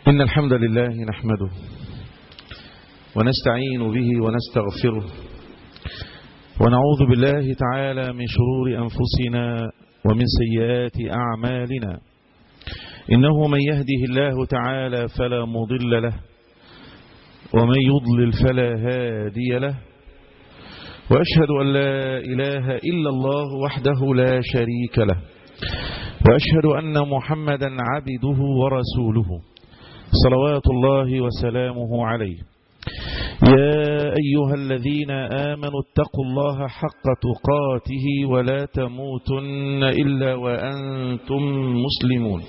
إن الحمد لله نحمده ونستعين به ونستغفره ونعوذ بالله تعالى من شرور أنفسنا ومن سيئات أعمالنا. إنه من يهده الله تعالى فلا مضل له ومن يضلل فلا هادي له، وأشهد أن لا إله إلا الله وحده لا شريك له، وأشهد أن محمدا عبده ورسوله صلوات الله وسلامه عليه. يا أيها الذين آمنوا اتقوا الله حق تقاته ولا تموتن إلا وأنتم مسلمون.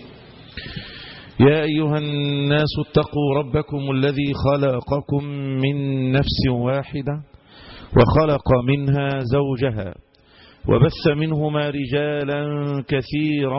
يا أيها الناس اتقوا ربكم الذي خلقكم من نفس واحدة وخلق منها زوجها وبث منهما رجالا كثيرا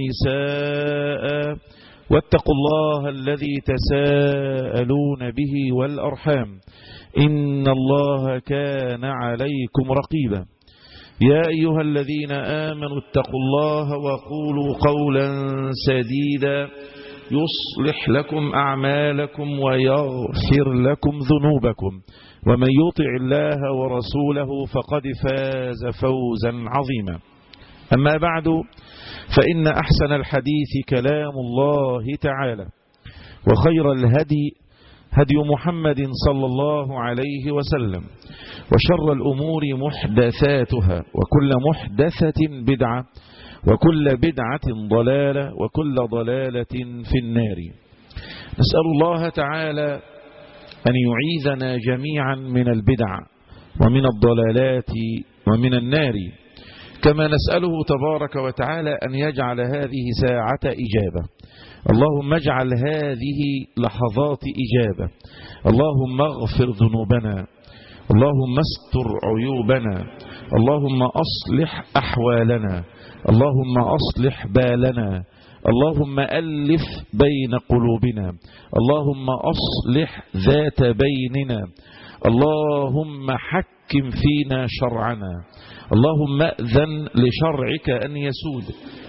ونساء، واتقوا الله الذي تساءلون به والأرحام إن الله كان عليكم رقيبا. يا أيها الذين آمنوا اتقوا الله وقولوا قولا سديدا يصلح لكم أعمالكم ويغفر لكم ذنوبكم، ومن يطع الله ورسوله فقد فاز فوزا عظيما. أما بعد، فإن أحسن الحديث كلام الله تعالى، وخير الهدي هدي محمد صلى الله عليه وسلم، وشر الأمور محدثاتها، وكل محدثة بدعة، وكل بدعة ضلالة، وكل ضلالة في النار. نسأل الله تعالى أن يعيذنا جميعا من البدع ومن الضلالات ومن النار، كما نسأله تبارك وتعالى أن يجعل هذه ساعة إجابة. اللهم اجعل هذه لحظات إجابة. اللهم اغفر ذنوبنا، اللهم استر عيوبنا، اللهم أصلح أحوالنا، اللهم أصلح بالنا، اللهم ألف بين قلوبنا، اللهم أصلح ذات بيننا، اللهم حكم فينا شرعنا، اللهم أذن لشرعك أن يسود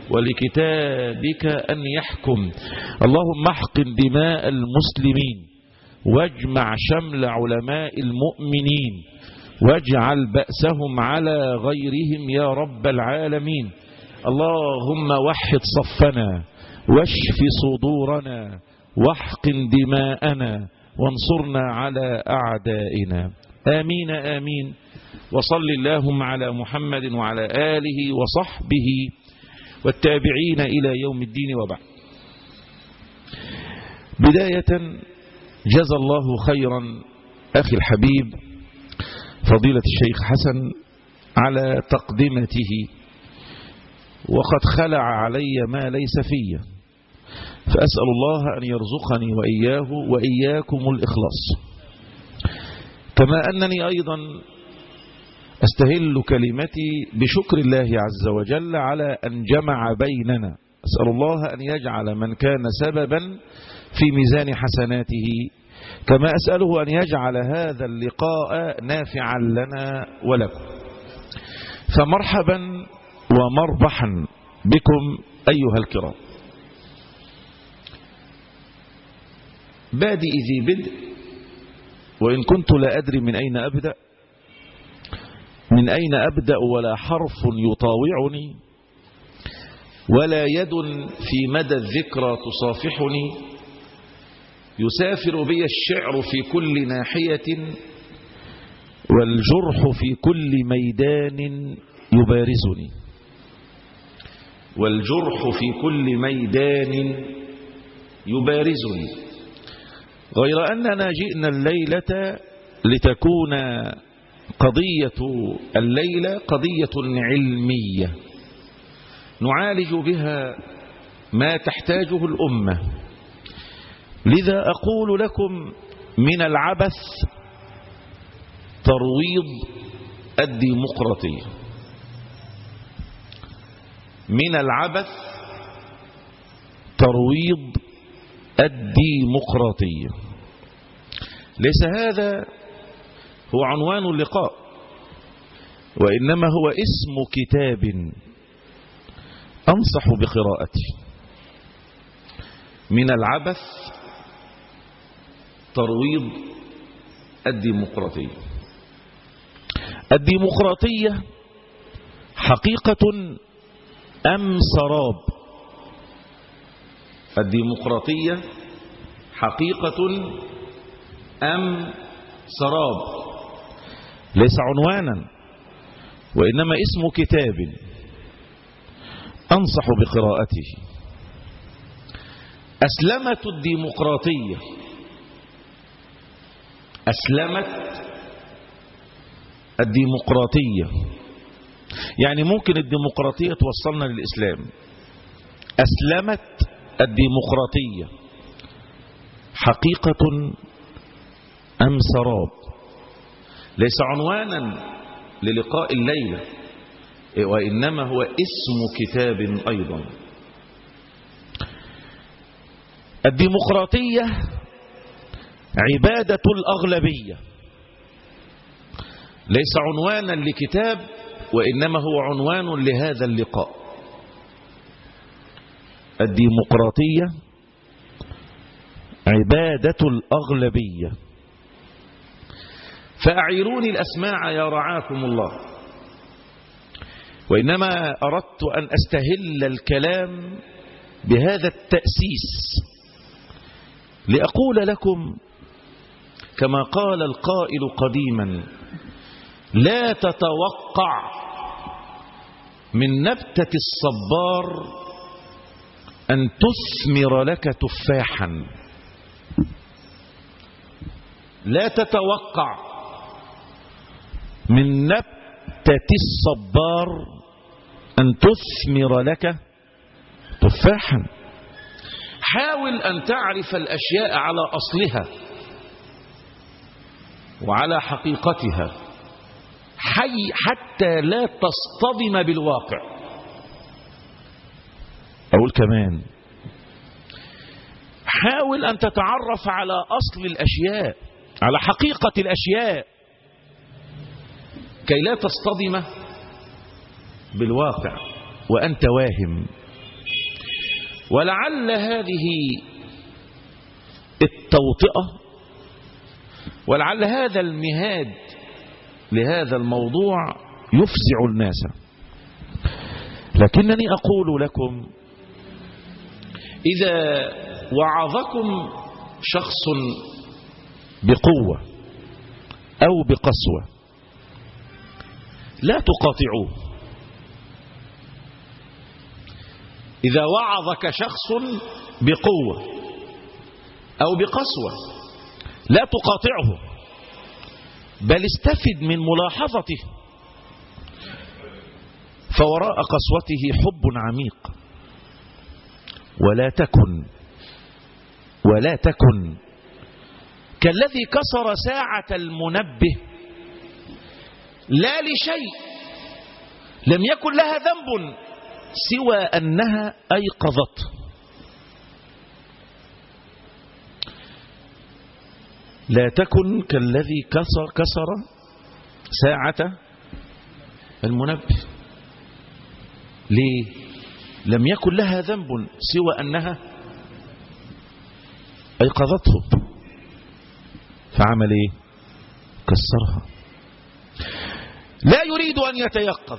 ولكتابك أن يحكم. اللهم احقن دماء المسلمين واجمع شمل علماء المؤمنين واجعل بأسهم على غيرهم يا رب العالمين. اللهم وحد صفنا واشف صدورنا واحقن دماءنا وانصرنا على أعدائنا. آمين آمين. وصل اللهم على محمد وعلى آله وصحبه والتابعين إلى يوم الدين، وبعد. بداية، جزى الله خيرا أخي الحبيب فضيلة الشيخ حسن على تقدمته، وقد خلع علي ما ليس فيه، فأسأل الله أن يرزقني وإياه وإياكم الإخلاص، كما أنني أيضا أستهل كلمتي بشكر الله عز وجل على أن جمع بيننا. أسأل الله أن يجعل من كان سببا في ميزان حسناته، كما أسأله أن يجعل هذا اللقاء نافعا لنا ولكم. فمرحبا ومربحا بكم أيها الكرام. بادئ ذي بدء، وإن كنت لا أدري من أين أبدأ ولا حرف يطاوعني ولا يد في مدى الذكرى تصافحني. يسافر بي الشعر في كل ناحية والجرح في كل ميدان يبارزني، والجرح في كل ميدان يبارزني. غير أننا جئنا الليلة لتكون قضية الليلة قضية علمية نعالج بها ما تحتاجه الأمة. لذا أقول لكم: من العبث ترويض الديمقراطية، من العبث ترويض الديمقراطية. ليس هذا هو عنوان اللقاء، وإنما هو اسم كتاب أنصح بقراءته. من العبث ترويض الديمقراطية. الديمقراطية حقيقة أم سراب؟ الديمقراطية حقيقة أم سراب؟ ليس عنوانا، وإنما اسم كتاب أنصح بقراءته. أسلمت الديمقراطية، أسلمت الديمقراطية، يعني ممكن الديمقراطية توصلنا للإسلام. أسلمت الديمقراطية حقيقة أم سراب؟ ليس عنوانا للقاء الليلة، وإنما هو اسم كتاب أيضا. الديمقراطية عبادة الأغلبية، ليس عنوانا لكتاب، وإنما هو عنوان لهذا اللقاء. الديمقراطية عبادة الأغلبية. فأعيروني الأسماع يا رعاكم الله، وإنما أردت أن أستهل الكلام بهذا التأسيس لأقول لكم كما قال القائل قديما: لا تتوقع من نبتة الصبار أن تثمر لك تفاحا. لا تتوقع من نبتة الصبار أن تثمر لك تفاحا. حاول أن تعرف الأشياء على أصلها وعلى حقيقتها حتى لا تصطدم بالواقع. أقول كمان: حاول أن تتعرف على أصل الأشياء، على حقيقة الأشياء، كي لا تصطدم بالواقع وأنت واهم. ولعل هذه التوطئة، ولعل هذا المهاد لهذا الموضوع يفزع الناس، لكنني أقول لكم: إذا وعظكم شخص بقوة أو بقسوة لا تقاطعوه. إذا وعظك شخص بقوة أو بقسوة لا تقاطعه، بل استفد من ملاحظته، فوراء قسوته حب عميق. ولا تكن كالذي كسر ساعة المنبه لا لشيء لم يكن لها ذنب سوى أنها أيقظته. لا تكن كالذي كسر ساعة المنبه. ليه؟ لم يكن لها ذنب سوى أنها أيقظته، فعمل إيه؟ كسرها. لا يريد أن يتيقظ،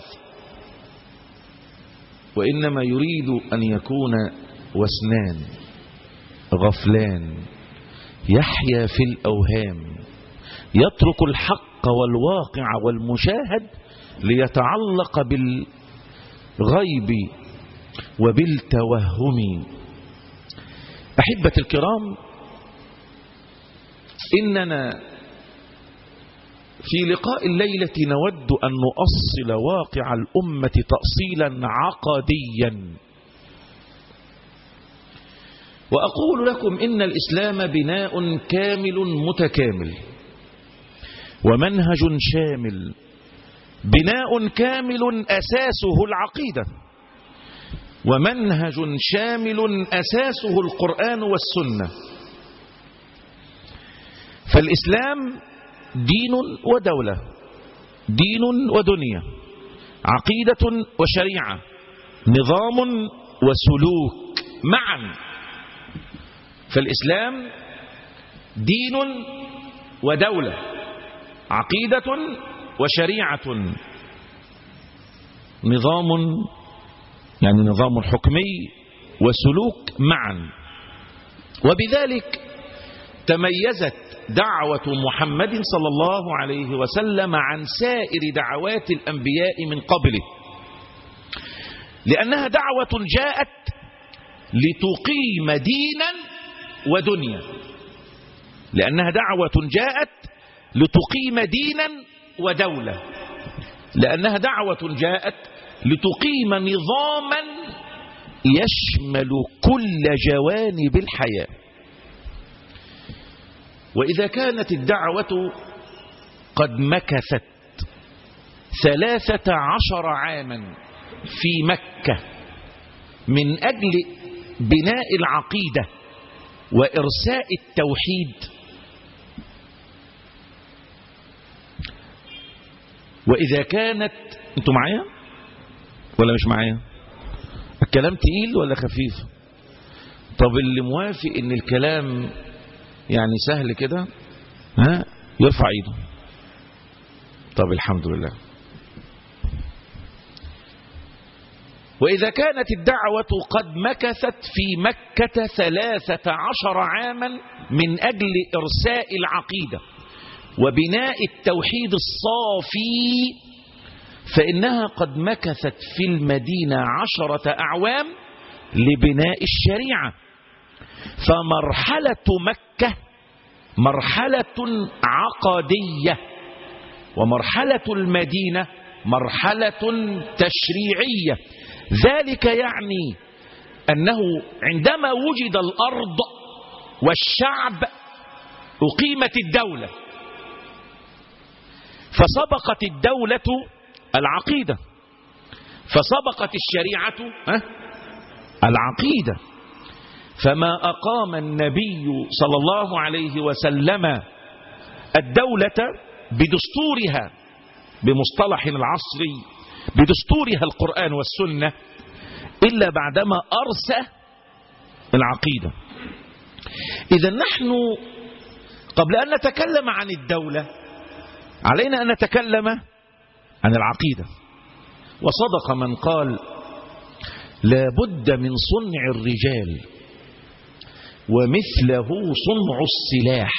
وإنما يريد أن يكون وسنان غفلان، يحيا في الأوهام، يترك الحق والواقع والمشاهد ليتعلق بالغيب وبالتوهم. أحبة الكرام، إننا في لقاء الليلة نود أن نؤصل واقع الأمة تأصيلا عقديا. وأقول لكم إن الإسلام بناء كامل متكامل ومنهج شامل. بناء كامل أساسه العقيدة، ومنهج شامل أساسه القرآن والسنة. فالإسلام دين ودولة، دين ودنيا، عقيدة وشريعة، نظام وسلوك معا. فالإسلام دين ودولة، عقيدة وشريعة، نظام يعني نظام حكمي وسلوك معا. وبذلك تميزت دعوة محمد صلى الله عليه وسلم عن سائر دعوات الأنبياء من قبله، لأنها دعوة جاءت لتقيم دينا ودنيا، لأنها دعوة جاءت لتقيم دينا ودولة، لأنها دعوة جاءت لتقيم نظاما يشمل كل جوانب الحياة. وإذا كانت الدعوة قد مكثت 13 عاما في مكة من أجل بناء العقيدة وإرساء التوحيد، وإذا كانت، أنتم معايا ولا مش معايا؟ الكلام تقيل ولا خفيف؟ طب اللي موافق ان الكلام يعني سهل كده يرفع ايده. طب الحمد لله. وإذا كانت الدعوة قد مكثت في مكة 13 عاما من أجل إرساء العقيدة وبناء التوحيد الصافي، فإنها قد مكثت في المدينة 10 أعوام لبناء الشريعة. فمرحلة مكة مرحلة عقدية، ومرحلة المدينة مرحلة تشريعية. ذلك يعني أنه عندما وجد الأرض والشعب أقيمت الدولة، فسبقت الدولة العقيدة، فسبقت الشريعة العقيدة. فما أقام النبي صلى الله عليه وسلم الدولة بدستورها، بمصطلح العصري بدستورها القرآن والسنة، إلا بعدما أرسى العقيدة. إذا نحن قبل أن نتكلم عن الدولة علينا أن نتكلم عن العقيدة. وصدق من قال: لا بد من صنع الرجال ومثله صنع السلاح.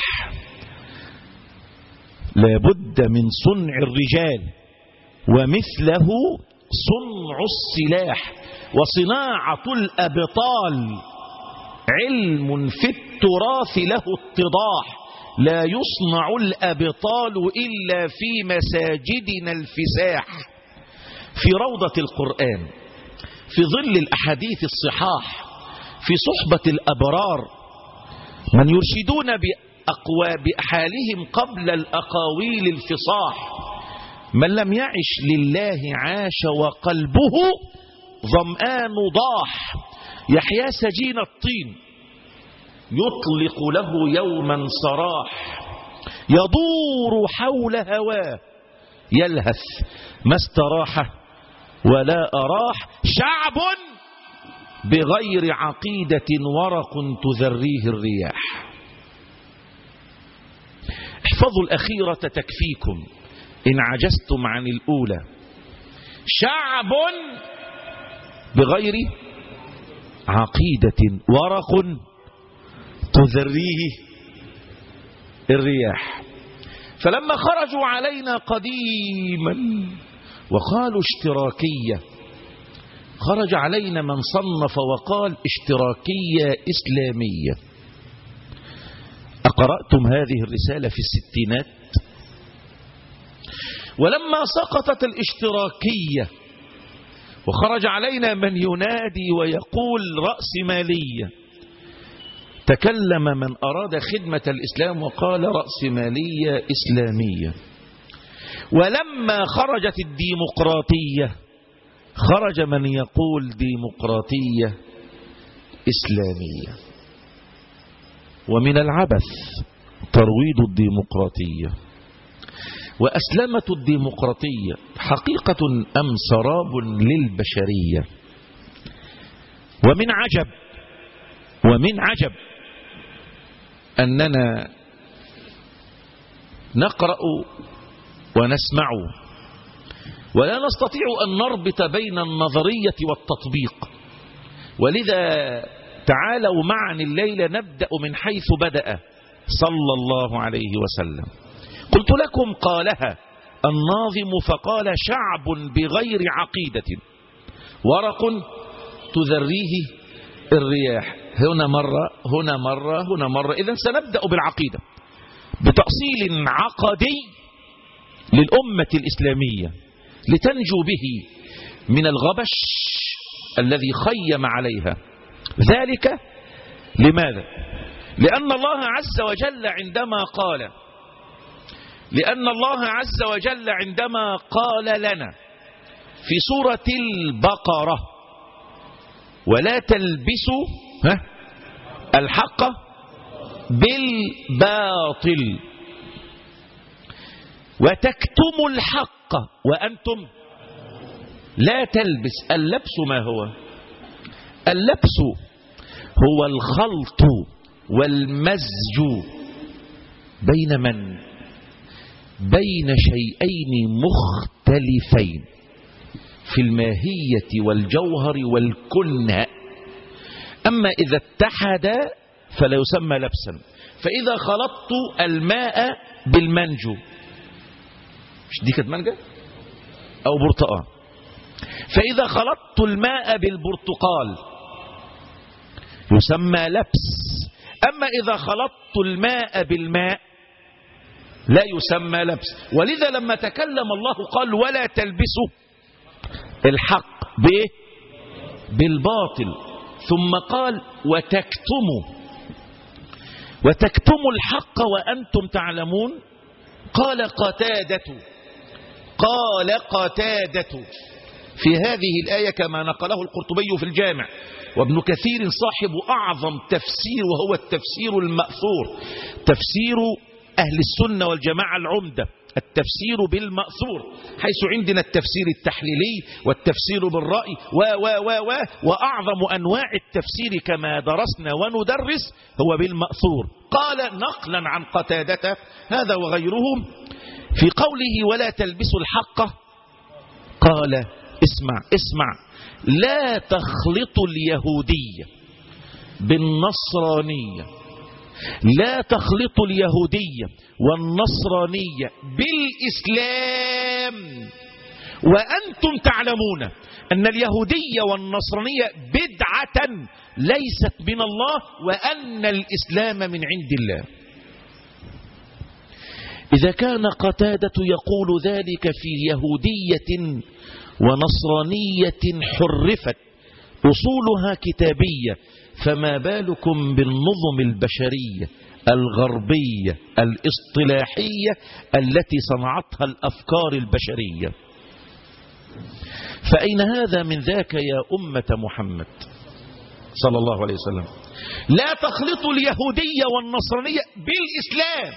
لا بد من صنع الرجال ومثله صنع السلاح. وصناعة الأبطال علم في التراث له اتضاح. لا يصنع الأبطال إلا في مساجدنا الفساح. في روضة القرآن، في ظل الأحاديث الصحاح، في صحبة الأبرار من يرشدون بأحالهم قبل الأقاويل الفصاح. من لم يعش لله عاش وقلبه ظمآن ضاح. يحيى سجين الطين يطلق له يوما سراح. يدور حول هواه يلهث ما استراح ولا أراح. شعب بغير عقيدة ورق تذريه الرياح. احفظوا الأخيرة تكفيكم إن عجزتم عن الأولى. شعب بغير عقيدة ورق تذريه الرياح. فلما خرجوا علينا قديما وقالوا اشتراكية، خرج علينا من صنف وقال اشتراكية إسلامية. أقرأتم هذه الرسالة في الستينات؟ ولما سقطت الاشتراكية وخرج علينا من ينادي ويقول رأسمالية، تكلم من أراد خدمة الإسلام وقال رأسمالية إسلامية. ولما خرجت الديمقراطية خرج من يقول ديمقراطية إسلامية. ومن العبث ترويض الديمقراطية. وأسلمة الديمقراطية حقيقة أم سراب للبشرية؟ ومن عجب أننا نقرأ ونسمع ولا نستطيع أن نربط بين النظرية والتطبيق. ولذا تعالوا معا الليلة نبدأ من حيث بدأ صلى الله عليه وسلم. قلت لكم قالها الناظم فقال: شعب بغير عقيدة ورق تذريه الرياح. هنا مرة هنا مرة هنا مرة. إذن سنبدأ بالعقيدة بتأصيل عقدي للأمة الإسلامية لتنجو به من الغبش الذي خيم عليها. ذلك لماذا؟ لأن الله عز وجل عندما قال لنا في سورة البقرة: ولا تلبسوا الحق بالباطل وتكتموا الحق وأنتم لا تلبس. اللبس ما هو؟ اللبس هو الخلط والمزج بين من؟ بين شيئين مختلفين في الماهية والجوهر والكنه. أما إذا اتحدا فلا يسمى لبسا. فإذا خلطت الماء بالمنجو، مش دي كانت مانجا أو برتقال، فإذا خلطت الماء بالبرتقال يسمى لبس. أما إذا خلطت الماء بالماء لا يسمى لبس. ولذا لما تكلم الله قال: ولا تلبسوا الحق بالباطل، ثم قال: وتكتموا الحق وأنتم تعلمون. قال قتادة في هذه الآية كما نقله القرطبي في الجامع، وابن كثير صاحب أعظم تفسير وهو التفسير المأثور، تفسير أهل السنة والجماعة العمدة، التفسير بالمأثور، حيث عندنا التفسير التحليلي والتفسير بالرأي وأعظم أنواع التفسير كما درسنا وندرس هو بالمأثور. قال نقلا عن قتادة هذا وغيرهم في قوله: ولا تلبسوا الحق، قال: اسمع لا تخلطوا اليهودية بالنصرانية، لا تخلطوا اليهودية والنصرانية بالإسلام وأنتم تعلمون أن اليهودية والنصرانية بدعة ليست من الله وأن الإسلام من عند الله. إذا كان قتادة يقول ذلك في يهودية ونصرانية حرفت أصولها كتابية، فما بالكم بالنظم البشرية الغربية الاصطلاحية التي صنعتها الأفكار البشرية؟ فأين هذا من ذاك يا أمة محمد صلى الله عليه وسلم؟ لا تخلطوا اليهودية والنصرانية بالإسلام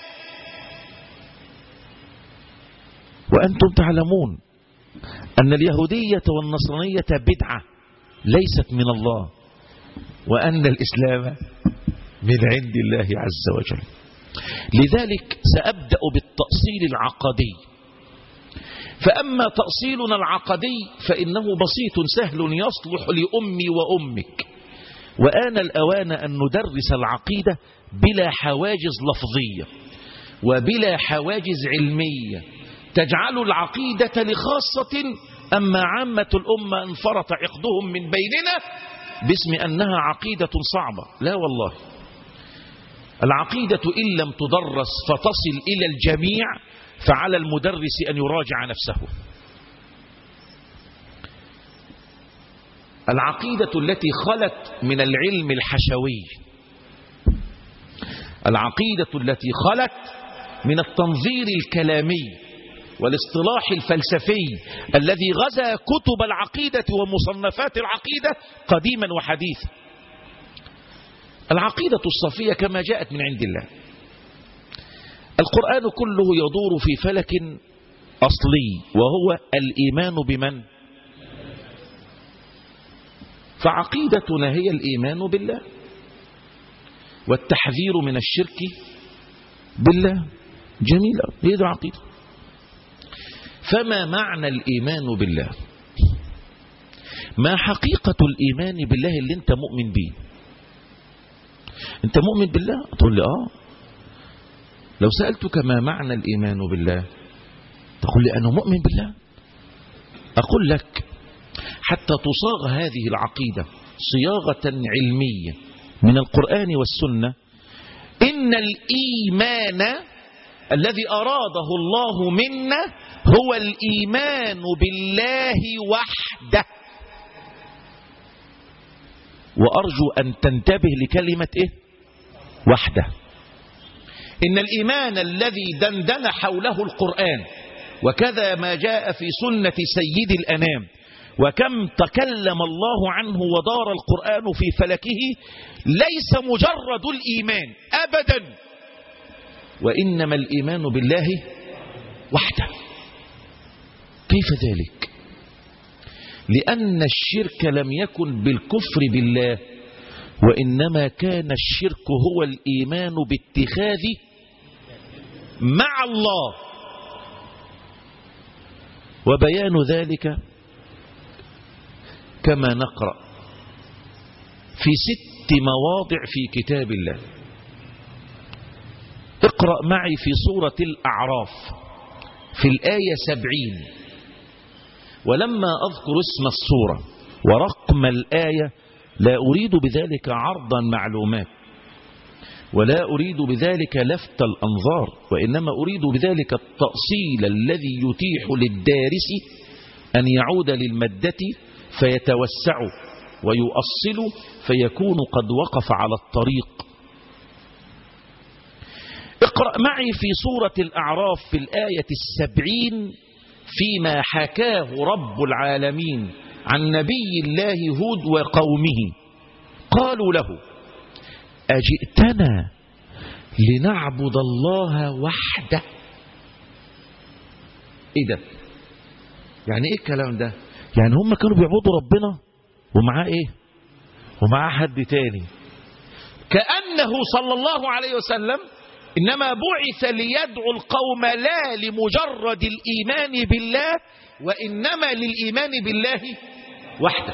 وأنتم تعلمون أن اليهودية والنصرانية بدعة ليست من الله وأن الإسلام من عند الله عز وجل. لذلك سأبدأ بالتأصيل العقدي. فأما تأصيلنا العقدي فإنه بسيط سهل يصلح لأمي وأمك. وآن الأوان أن ندرس العقيدة بلا حواجز لفظية وبلا حواجز علمية تجعل العقيدة لخاصة، أما عامة الأمة انفرط عقدهم من بيننا باسم أنها عقيدة صعبة. لا والله، العقيدة إن لم تدرس فتصل إلى الجميع فعلى المدرس أن يراجع نفسه. العقيدة التي خلت من العلم الحشوي، العقيدة التي خلت من التنظير الكلامي والاصطلاح الفلسفي الذي غزا كتب العقيدة ومصنفات العقيدة قديما وحديثا. العقيدة الصافية كما جاءت من عند الله. القرآن كله يدور في فلك أصلي وهو الإيمان بمن؟ فعقيدتنا هي الإيمان بالله والتحذير من الشرك بالله. جميل، هي دي العقيدة. فما معنى الإيمان بالله؟ ما حقيقة الإيمان بالله اللي أنت مؤمن به؟ أنت مؤمن بالله؟ تقول لي لو سألتك ما معنى الإيمان بالله تقول لي أنا مؤمن بالله. أقول لك حتى تصاغ هذه العقيدة صياغة علمية من القرآن والسنة، إن الإيمان الذي أراده الله منا هو الإيمان بالله وحده. وأرجو أن تنتبه لكلمة وحده. إن الإيمان الذي دندن حوله القرآن، وكذا ما جاء في سنة سيد الأنام، وكم تكلم الله عنه ودار القرآن في فلكه، ليس مجرد الإيمان أبدا، وإنما الإيمان بالله وحده. كيف ذلك؟ لأن الشرك لم يكن بالكفر بالله، وإنما كان الشرك هو الإيمان باتخاذ مع الله. وبيان ذلك كما نقرأ في 6 مواضع في كتاب الله. اقرأ معي في سورة الأعراف في الآية 70. ولما أذكر اسم السورة ورقم الآية لا أريد بذلك عرضا معلومات، ولا أريد بذلك لفت الأنظار، وإنما أريد بذلك التأصيل الذي يتيح للدارس أن يعود للمادة فيتوسع ويؤصل فيكون قد وقف على الطريق. اقرأ معي في سورة الأعراف في الآية 70 فيما حكاه رب العالمين عن نبي الله هود وقومه. قالوا له أجئتنا لنعبد الله وحده. ايه ده؟ يعني ايه الكلام ده؟ يعني هم كانوا بيعبدوا ربنا ومعاه ايه؟ ومعاه حد تاني، كأنه صلى الله عليه وسلم إنما بعث ليدعو القوم لا لمجرد الإيمان بالله، وإنما للإيمان بالله وحده.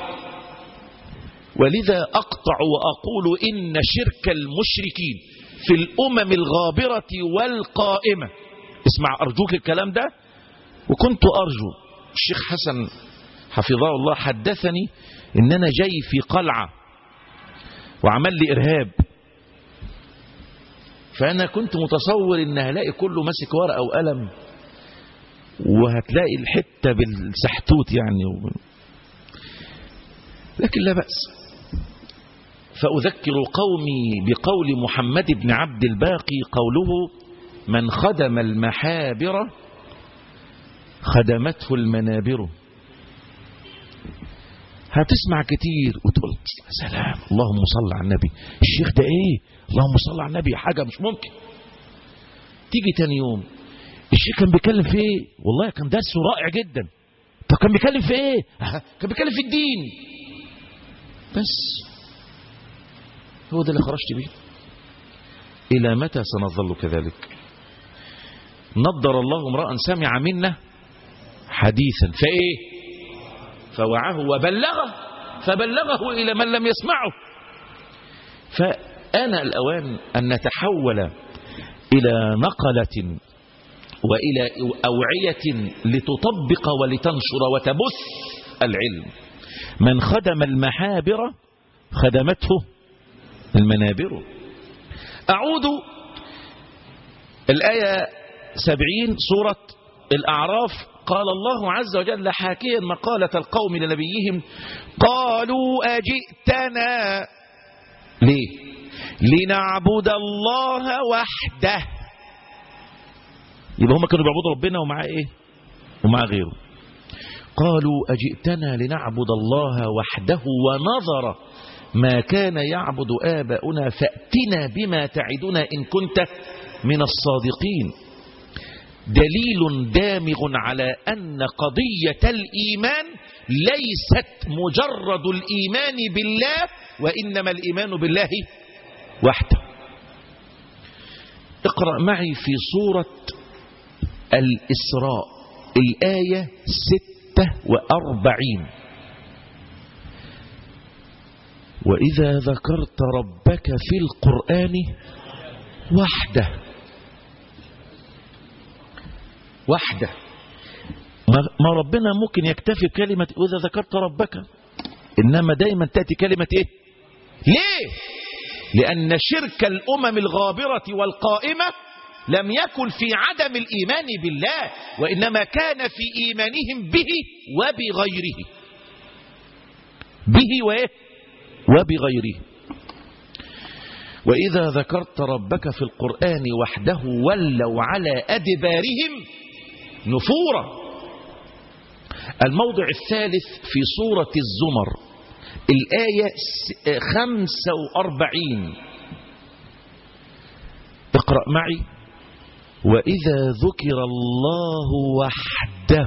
ولذا أقطع وأقول إن شرك المشركين في الأمم الغابرة والقائمة، اسمع أرجوك الكلام ده. وكنت أرجو الشيخ حسن حفظه الله حدثني إن أنا جاي في قلعة وعمل لي إرهاب، فأنا كنت متصور إن هلاقي كله ماسك ورقة وقلم وهتلاقي الحتة بالسحتوت يعني لكن لا بأس. فأذكر قومي بقول محمد بن عبد الباقي قوله من خدم المحابر خدمته المنابر. هتسمع كتير وتقول سلام اللهم صل على النبي، الشيخ ده ايه اللهم صل على النبي، حاجة مش ممكن. تيجي تاني يوم الشيخ كان بيتكلم في ايه؟ والله كان درسه رائع جدا. طب كان بيتكلم في ايه؟ كان بيتكلم في الدين بس. هو ده اللي خرجت بيه. إلى متى سنظل كذلك؟ نضر الله امرأ سمع منا حديثا فايه فوعه وبلغه فبلغه إلى من لم يسمعه. فأنا الأوان أن نتحول إلى نقلة وإلى أوعية لتطبق ولتنشر وتبث العلم. من خدم المحابر خدمته المنابر. أعود الآية 70 سورة الأعراف. قال الله عز وجل حاكيا مقالة القوم لنبيهم قالوا أجئتنا ليه؟ لنعبد الله وحده. يبقى هم كانوا بيعبدوا ربنا ومعاه ايه؟ ومعاه غيره. قالوا أجئتنا لنعبد الله وحده ونظر ما كان يعبد آباؤنا فأتنا بما تعدنا إن كنت من الصادقين. دليل دامغ على أن قضية الإيمان ليست مجرد الإيمان بالله، وإنما الإيمان بالله وحده. اقرأ معي في سورة الإسراء الآية 46. وإذا ذكرت ربك في القرآن وحده ما ربنا ممكن يكتفي بكلمة وإذا ذكرت ربك، إنما دايما تأتي كلمة إيه؟ ليه؟ لأن شرك الأمم الغابرة والقائمة لم يكن في عدم الإيمان بالله، وإنما كان في إيمانهم به وبغيره، به وبغيره. وإذا ذكرت ربك في القرآن وحده ولوا على أدبارهم نفورا. الموضع الثالث في سورة الزمر الآية 45. اقرأ معي. وإذا ذكر الله وحده،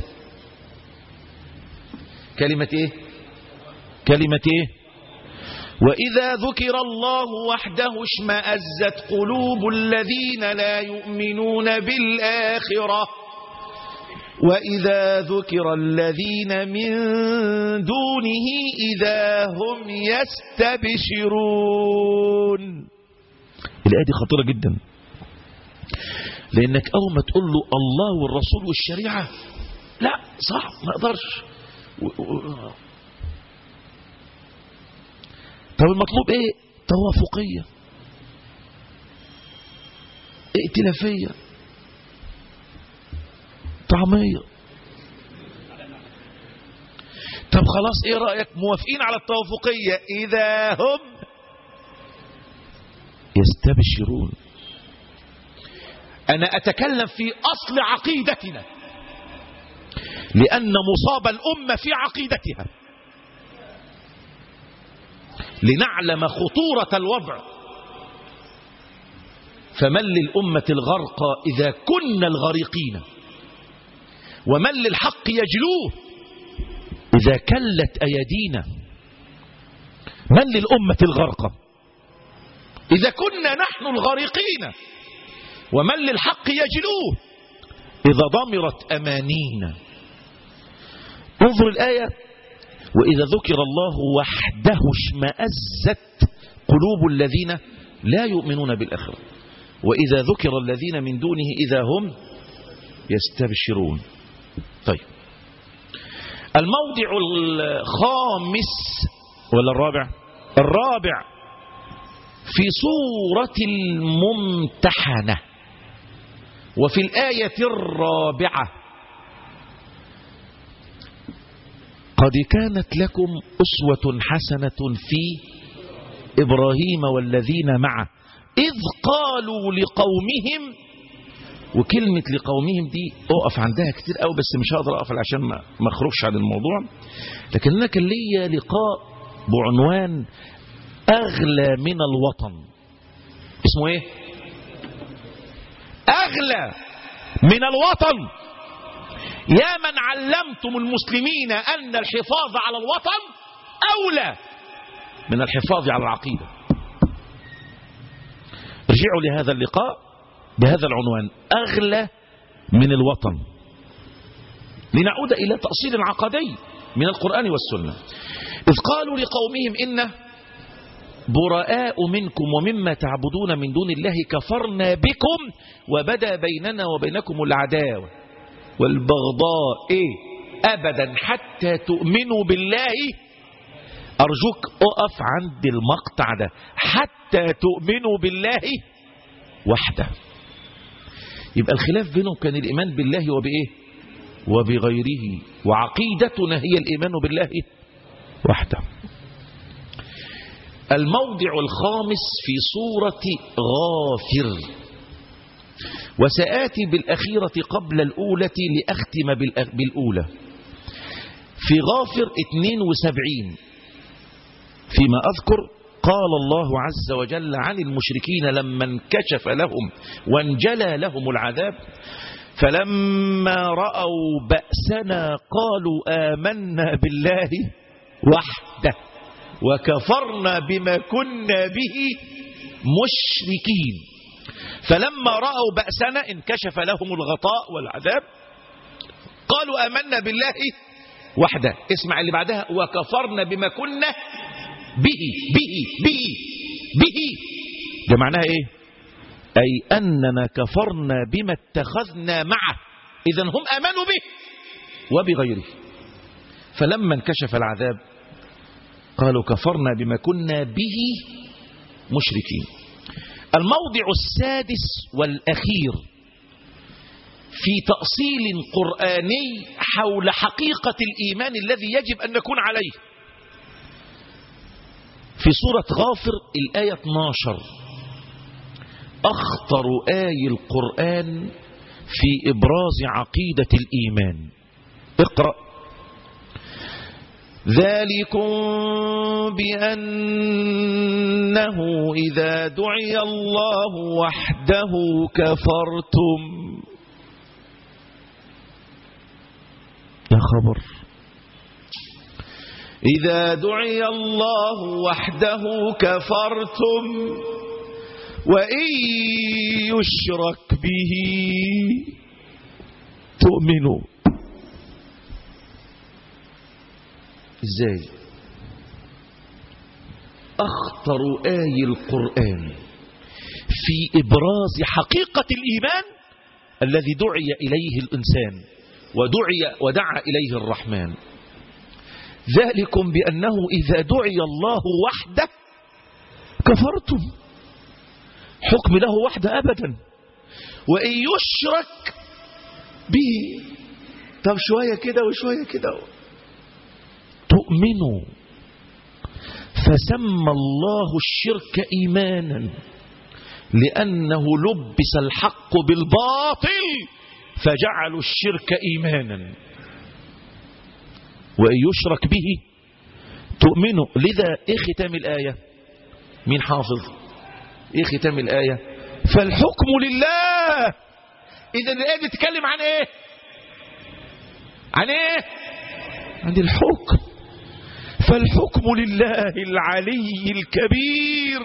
كلمة ايه؟ كلمة ايه؟ وإذا ذكر الله وحده اشمأزت قلوب الذين لا يؤمنون بالآخرة وإذا ذكر الذين من دونه إذا هم يستبشرون. الآية دي خطيرة جدا، لأنك أول ما تقول له الله والرسول والشريعة لا صح ما أقدرش. طب المطلوب إيه؟ توافقية، ائتلافية، طعمية. طب خلاص ايه رأيك؟ موافقين على التوافقية إذا هم يستبشرون. أنا أتكلم في أصل عقيدتنا، لأن مصاب الأمة في عقيدتها، لنعلم خطورة الوضع. فمن للأمة الغرقى إذا كنا الغريقين، ومن للحق يجلوه إذا كلت أيدينا. من للأمة الغرقى إذا كنا نحن الغريقين، ومن للحق يجلوه إذا ضمرت أمانينا. انظر الآية. وإذا ذكر الله وحده اشمأزت قلوب الذين لا يؤمنون بالآخرة وإذا ذكر الذين من دونه إذا هم يستبشرون. طيب، الموضع الخامس ولا الرابع؟ الرابع في سورة الممتحنة وفي الآية الرابعة. قد كانت لكم أسوة حسنة في إبراهيم والذين معه إذ قالوا لقومهم. وكلمة لقومهم دي أقف عندها كتير قوي، بس مش هقدر أقف عشان ما أخرجش عن الموضوع. لكن أنا كان ليا لقاء بعنوان أغلى من الوطن. اسمه إيه؟ أغلى من الوطن. يا من علمتم المسلمين أن الحفاظ على الوطن أولى من الحفاظ على العقيدة. ارجعوا لهذا اللقاء بهذا العنوان، أغلى من الوطن، لنعود إلى تأصيل عقدي من القرآن والسنة. إذ قالوا لقومهم إن براء منكم ومما تعبدون من دون الله كفرنا بكم وبدا بيننا وبينكم العداوة والبغضاء أبدا حتى تؤمنوا بالله. أرجوك أقف عند المقطع ده، حتى تؤمنوا بالله وحده. يبقى الخلاف بينهم كان الإيمان بالله وبإيه؟ وبغيره، وعقيدتنا هي الإيمان بالله وحده. الموضع الخامس في سورة غافر، وسآتي بالأخيرة قبل الأولى لأختم بالأولى. في غافر 72 فيما أذكر قال الله عز وجل عن المشركين لما انكشف لهم وانجلى لهم العذاب فلما رأوا بأسنا قالوا آمنا بالله وحده وكفرنا بما كنا به مشركين. فلما رأوا بأسنا انكشف لهم الغطاء والعذاب قالوا آمنا بالله وحده. اسمع اللي بعدها: وكفرنا بما كنا به. ده معناها ايه؟ أي أننا كفرنا بما اتخذنا معه. إذن هم آمنوا به وبغيره. فلما انكشف العذاب قالوا كفرنا بما كنا به مشركين. الموضع السادس والأخير في تأصيل قرآني حول حقيقة الإيمان الذي يجب أن نكون عليه، في سورة غافر الآية 12، أخطر آية القرآن في إبراز عقيدة الإيمان. اقرأ: ذلكم بأنه إذا دعي الله وحده كفرتم. يا خبر! إذا دعي الله وحده كفرتم وإن يشرك به تؤمنوا. ازاي؟ أخطر آية القرآن في إبراز حقيقة الإيمان الذي دعي إليه الإنسان ودعا إليه الرحمن. ذلكم بأنه إذا دعي الله وحده كفرتم. حكم له وحده أبدا. وإن يشرك به، طب شوية كده وشوية كده، تؤمنوا. فسمى الله الشرك إيمانا لأنه لبس الحق بالباطل فجعلوا الشرك إيمانا. وإن يشرك به تؤمنوا. لذا إيه ختام الآية؟ مين حافظ؟ إيه ختام الآية؟ فالحكم لله. إذا الآية دي تتكلم عن إيه؟ عن إيه؟ عن الحكم. فالحكم لله العلي الكبير.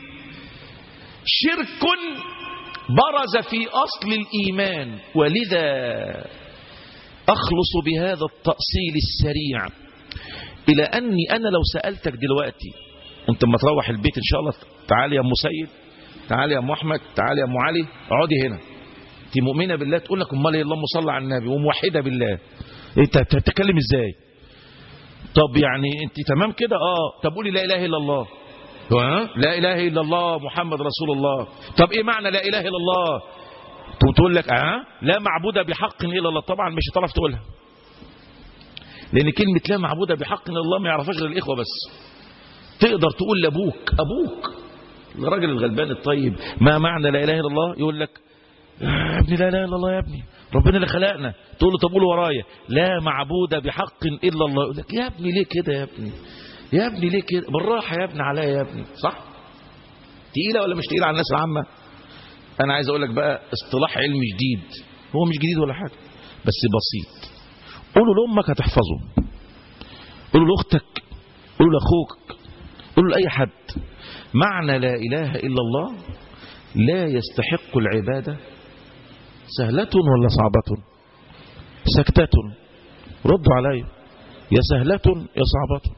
شرك برز في أصل الإيمان. ولذا أخلص بهذا التأصيل السريع إلى أني أنا لو سألتك دلوقتي أنت لما تروح البيت إن شاء الله، تعالي يا أم سيد، تعالي يا أم أحمد، تعالي يا أم علي، اقعدي هنا، أنت مؤمنة بالله؟ تقول لك أمال إيه؟ اللهم صل على النبي، وموحدة بالله. أنت بتتكلم إزاي؟ طب يعني أنت تمام كده؟ طب قولي لا إله إلا الله. لا إله إلا الله محمد رسول الله. طب إيه معنى لا إله إلا الله؟ تقول لك لا معبود بحق إلا الله. طبعا مش هتعرف تقولها، لأن كلمة لا معبود بحق إلا الله ما يعرفهاش غير الإخوة بس. تقدر تقول لأبوك، أبوك الراجل الغلبان الطيب، ما معنى لا إله إلا الله؟ يقول لك يا ابني لا إله إلا الله يا ابني، ربنا اللي خلقنا. تقول له طب قول ورايا لا معبود بحق إلا الله. يقول لك يا ابني ليه كده يا ابني، يا ابني ليه كده، بالراحة يا ابني عليا يا ابني. صح؟ تقيلة ولا مش تقيلة على الناس العامة؟ أنا عايز أقول لك بقى اصطلاح علمي جديد، هو مش جديد ولا حاجة بس بسيط. قولوا لأمك هتحفظه، قولوا لأختك، قولوا لأخوك، قولوا لأي حد. معنى لا إله إلا الله لا يستحق العبادة. سهلة ولا صعبة؟ سكتة. ردوا علي، يا سهلة يا صعبة؟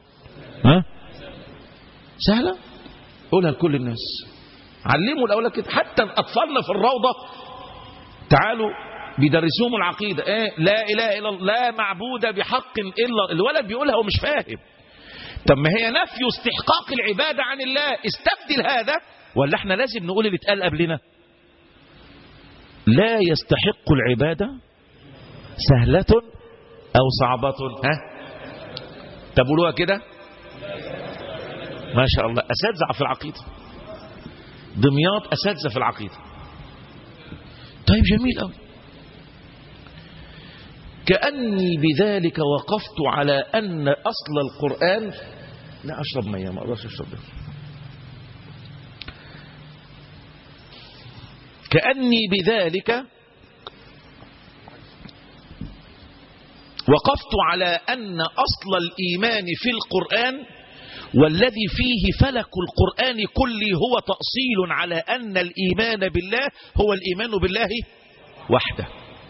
سهلة. قولها لكل الناس، علموا الأولاد كده. حتى أطفالنا في الروضة تعالوا بيدرسوهم العقيدة، لا إله إلا الله، لا معبود بحق إلا. الولد بيقولها ومش فاهم. طب ما هي نفي استحقاق العبادة عن الله. استبدل هذا، ولا احنا لازم نقول اللي اتقال قبلنا؟ لا يستحق العبادة سهلة أو صعبة. طب قولوها كده. ما شاء الله، أساتذة في العقيدة، دمياط أساتذة في العقيدة. طيب جميل أوي. كأني بذلك وقفت على أن أصل القرآن. لا أشرب مياه، ما أقدرش أشرب ده. كأني بذلك وقفت على أن أصل الإيمان في القرآن والذي فيه فلك القرآن كله هو تأصيل على أن الإيمان بالله هو الإيمان بالله وحده.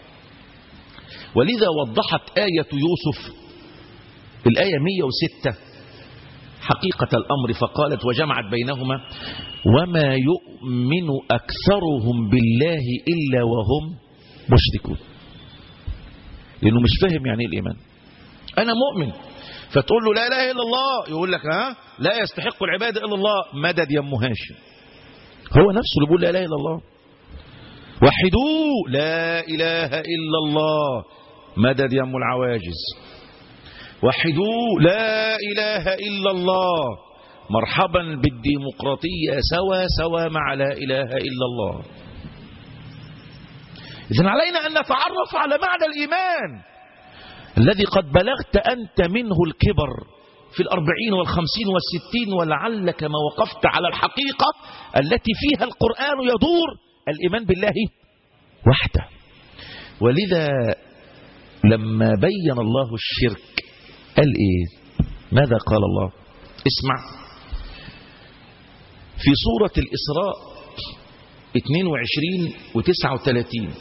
ولذا وضحت آية يوسف الآية 106 حقيقة الأمر فقالت وجمعت بينهما وما يؤمن أكثرهم بالله إلا وهم مشركون. لأنه مش فاهم يعني الإيمان. أنا مؤمن فتقول له لا إله إلا الله يقول لك لا يستحق العبادة إلا الله. مدد يا أم هاشم. هو نفسه اللي بيقول لا إله إلا الله. وحدوه لا إله إلا الله. مدد يا أم العواجز. وحدوه لا إله إلا الله. مرحبا بالديمقراطية سوا مع لا إله إلا الله. إذن علينا أن نتعرف على معنى الإيمان الذي قد بلغت أنت منه الكبر في 40 و50 و60 ولعلك ما وقفت على الحقيقة التي فيها القرآن يدور الإيمان بالله وحده. ولذا لما بين الله الشرك قال إيه؟ ماذا قال الله؟ اسمع في سورة الإسراء 22 و39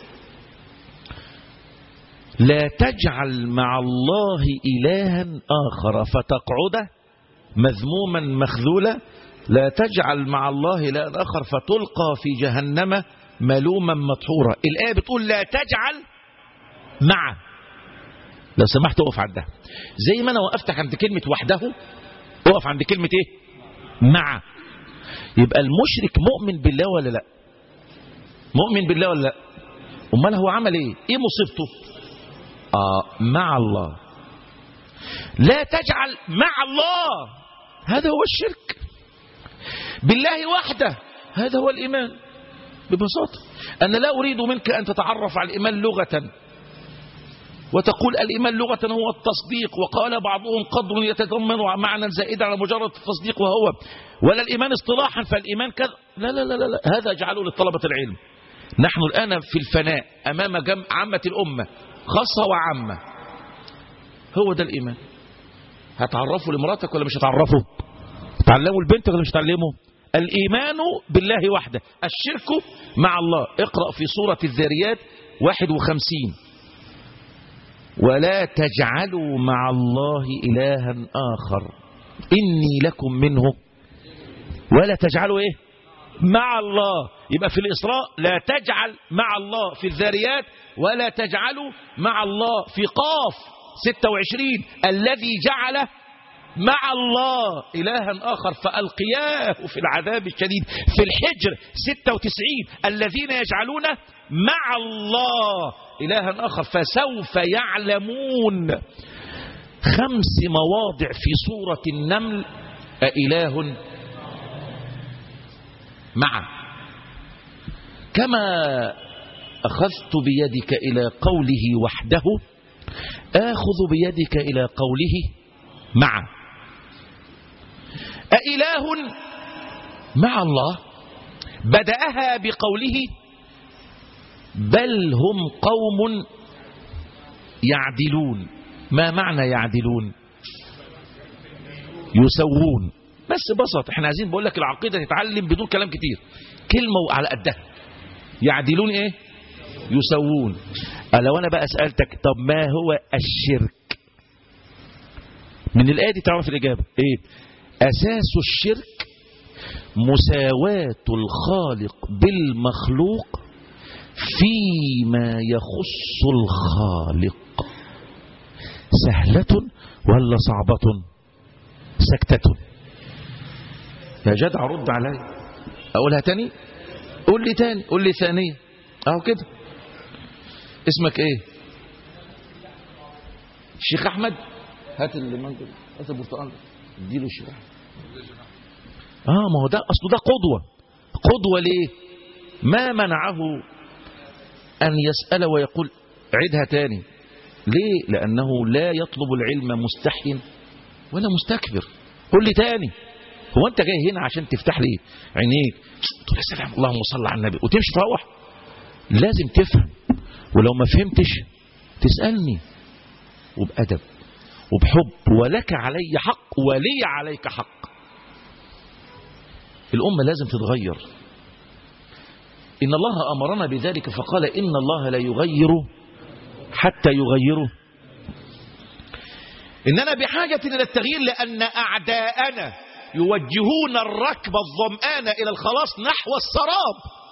لا تجعل مع الله إلها آخر فتقعد مذموما مخذولا. لا تجعل مع الله إلها آخر فتلقى في جهنم ملوما مدحورا. الآية بتقول لا تجعل مع. لو سمحت اقف عندها زي ما أنا وقفتك عند كلمة وحده اقف عند كلمة إيه؟ مع. يبقى المشرك مؤمن بالله ولا لا؟ مؤمن بالله ولا لا؟ أمال هو عمل إيه مصيبته؟ مع الله. لا تجعل مع الله هذا هو الشرك. بالله وحده هذا هو الإيمان ببساطة. أنا لا أريد منك أن تتعرف على الإيمان لغة وتقول الإيمان لغة هو التصديق وقال بعضهم قدر يتضمن معنى زائدا على مجرد التصديق وهو ولا الإيمان اصطلاحا فالإيمان كذا. لا هذا اجعلوه لطلبة العلم. نحن الآن في الفناء أمام عامة الأمة خاصة وعامة. هو ده الإيمان. هتعرفه لمراتك ولا مش هتعرفه؟ تعلموا البنت ولا مش تعلمه؟ الإيمان بالله وحده. الشرك مع الله. اقرأ في سورة الذاريات 51 ولا تجعلوا مع الله إلها آخر إني لكم منه. ولا تجعلوا إيه؟ مع الله. يبقى في الإسراء لا تجعل مع الله. في الذاريات ولا تجعلوا مع الله. في قاف 26 الذي جعل مع الله إلها آخر فألقياه في العذاب الشديد. في الحجر 96 الذين يجعلون مع الله إلها آخر فسوف يعلمون. 5 مواضع في سورة النمل أإله مع. كما أخذت بيدك إلى قوله وحده آخذ بيدك إلى قوله مع. أإله مع الله بدأها بقوله بل هم قوم يعدلون. ما معنى يعدلون؟ يسوون. بس بسط احنا عايزين بقول لك العقيدة تتعلم بدون كلام كتير كلمة على قدها. يعدلون ايه؟ يسوون. لو انا بقى سألتك طب ما هو الشرك من الآية دي تعرف الإجابة ايه؟ أساس الشرك مساواة الخالق بالمخلوق فيما يخص الخالق. سهلة ولا صعبة؟ سكتة. يا جدع رد علي. أقولها تاني؟ قول لي تاني. قول لي ثانية. أهو كده. اسمك ايه؟ الشيخ أحمد. هات المانجو هات البرتقال اديله الشيخ أحمد. ما هو ده أصله ده قدوة ليه؟ ما منعه أن يسأل ويقول عيدها تاني. ليه؟ لأنه لا يطلب العلم مستحي ولا مستكبر. قل لي تاني. هو أنت جاي هنا عشان تفتح لي عينيك تقول يا سلام اللهم صل على النبي وتمشي تروح؟ لازم تفهم. ولو ما فهمتش تسألني وبأدب وبحب. ولك علي حق ولي عليك حق. الأمة لازم تتغير. إن الله أمرنا بذلك فقال إن الله لا يغير حتى يغيروا. إننا بحاجة إلى التغيير لأن أعداءنا يوجهون الركب الظمآن إلى الخلاص نحو السراب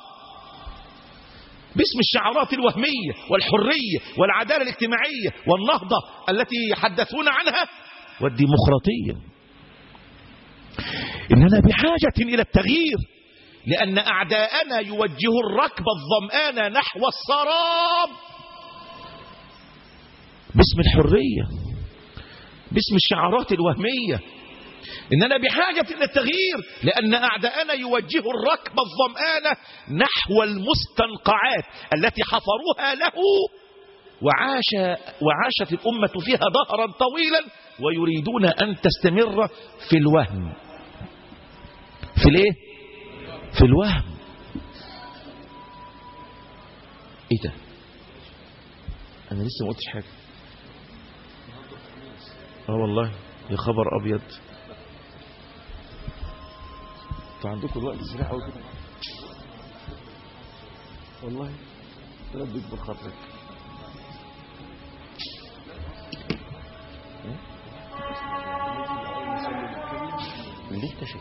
باسم الشعارات الوهمية والحرية والعدالة الاجتماعية والنهضة التي يحدثون عنها والديمقراطية. إننا بحاجة إلى التغيير لأن أعداءنا يوجهوا الركب الظمآن نحو السراب باسم الحرية باسم الشعارات الوهمية. إننا بحاجة إلى التغيير لأن أعداءنا يوجهوا الركب الظمآن نحو المستنقعات التي حفروها له وعاشت الأمة فيها دهرا طويلا ويريدون أن تستمر في الوهم. في الايه؟ في الوهم. ايه ده؟ انا لسه ما قلتش حاجه. والله يا خبر ابيض. انتوا عندكم الوقت سريع قوي كده والله. ربك بخاطرك. ليه تشيء؟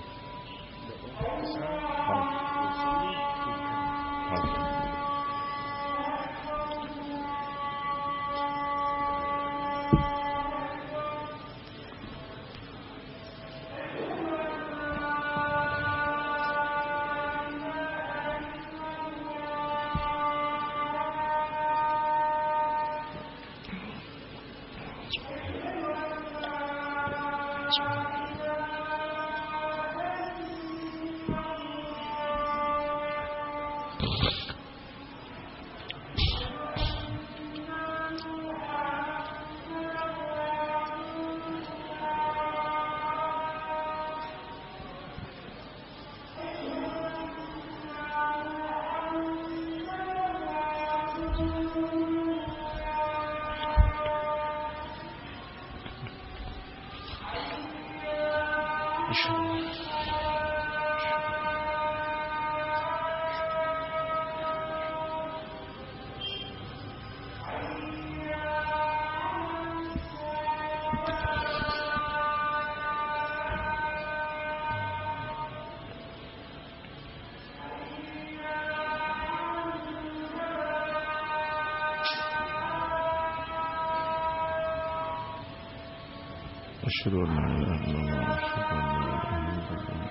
أشهد أن لا إله إلا الله أشهد أن لا إله إلا الله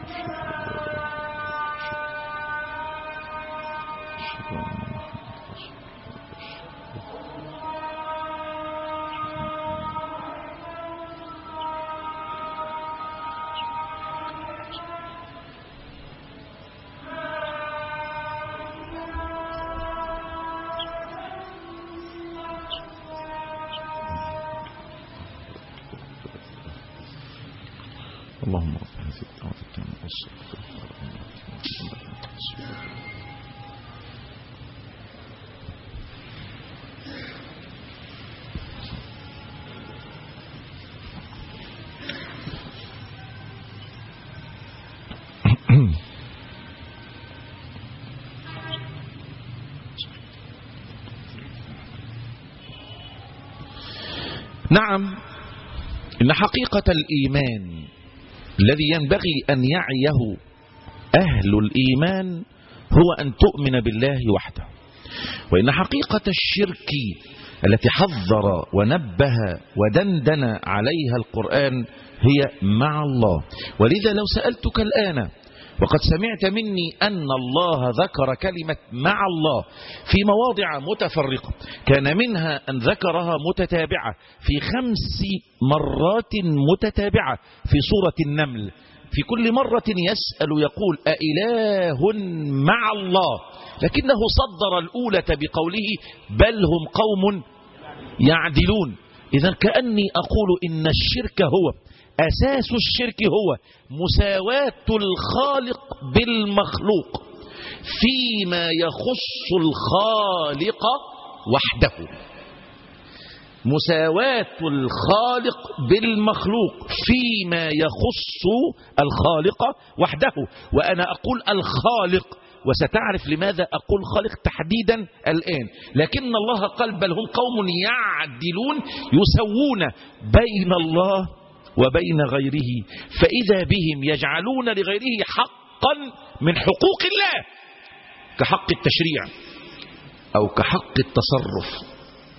أشهد أن محمدا رسول اللهم رب هذه الدعوة التامة والصلاة نعم، إن حقيقة الإيمان الذي ينبغي أن يعيه أهل الإيمان هو أن تؤمن بالله وحده. وإن حقيقة الشرك التي حذر ونبه ودندن عليها القرآن هي مع الله. ولذا لو سألتك الآن وقد سمعت مني أن الله ذكر كلمة مع الله في مواضع متفرقة، كان منها أن ذكرها متتابعة في 5 مرات متتابعة في سورة النمل. في كل مرة يسأل يقول أإله مع الله، لكنه صدر الأولى بقوله بل هم قوم يعدلون. إذن كأني أقول إن الشرك هو أساس الشرك هو مساواة الخالق بالمخلوق فيما يخص الخالق وحده. مساواة الخالق بالمخلوق فيما يخص الخالق وحده. وأنا أقول الخالق، وستعرف لماذا أقول خالق تحديدا الآن. لكن الله قال بل هم قوم يعدلون، يسوون بين الله وبين غيره، فإذا بهم يجعلون لغيره حقا من حقوق الله كحق التشريع أو كحق التصرف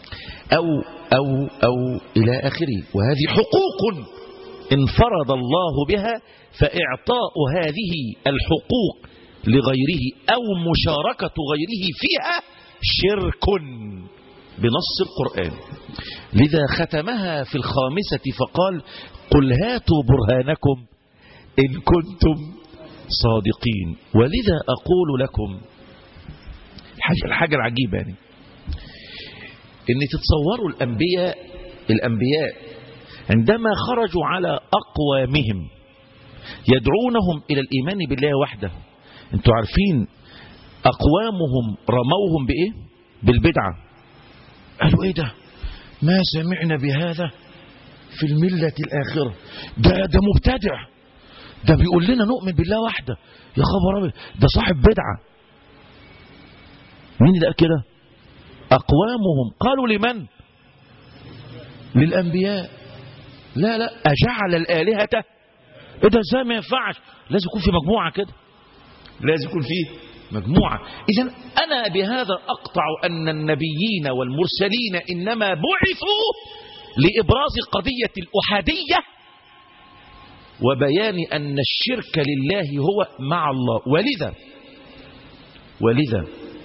أو إلى آخره. وهذه حقوق انفرد الله بها، فإعطاء هذه الحقوق لغيره أو مشاركة غيره فيها شرك بنص القرآن. لذا ختمها في الخامسة فقال قل هاتوا برهانكم إن كنتم صادقين. ولذا أقول لكم الحاجة العجيبة يعني إن تتصوروا الأنبياء عندما خرجوا على أقوامهم يدعونهم إلى الإيمان بالله وحده، انتوا عارفين أقوامهم رموهم بإيه؟ بالبدعة. قالوا إيه ده؟ ما سمعنا بهذا في الملة الآخرة، ده مبتدع، ده بيقول لنا نؤمن بالله وحده، يا خبر أبيض ده صاحب بدعة. مين اللي قال كده؟ أقوامهم. قالوا لمن؟ للأنبياء. لا أجعل الآلهة، إيه ده ازاي؟ ما ينفعش، لازم يكون في مجموعة كده، لازم يكون فيه مجموعة. إذن أنا بهذا أقطع أن النبيين والمرسلين إنما بعثوا لإبراز قضية الأحادية وبيان أن الشرك لله هو مع الله. ولذا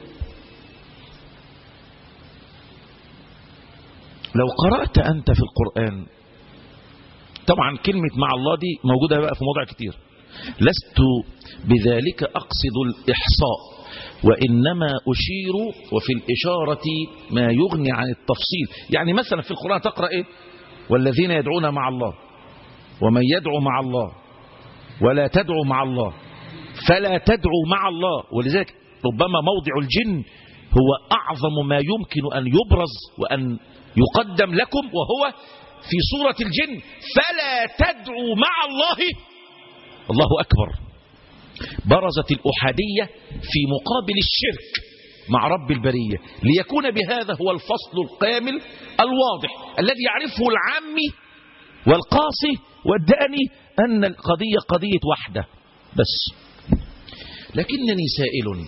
لو قرأت أنت في القرآن، طبعا كلمة مع الله دي موجودة بقى في موضع كتير، لست بذلك أقصد الإحصاء، وإنما أشير وفي الإشارة ما يغني عن التفصيل. يعني مثلا في القرآن تقرأ إيه؟ والذين يدعون مع الله، ومن يدعو مع الله ولا تدعو مع الله فلا تدعو مع الله. ولذلك ربما موضع الجن هو أعظم ما يمكن أن يبرز وأن يقدم لكم، وهو في سورة الجن فلا تدعو مع الله أكبر. برزت الأحادية في مقابل الشرك مع رب البرية، ليكون بهذا هو الفصل الكامل الواضح الذي يعرفه العامي والقاصي والداني أن القضية قضية وحدة بس. لكنني سائل،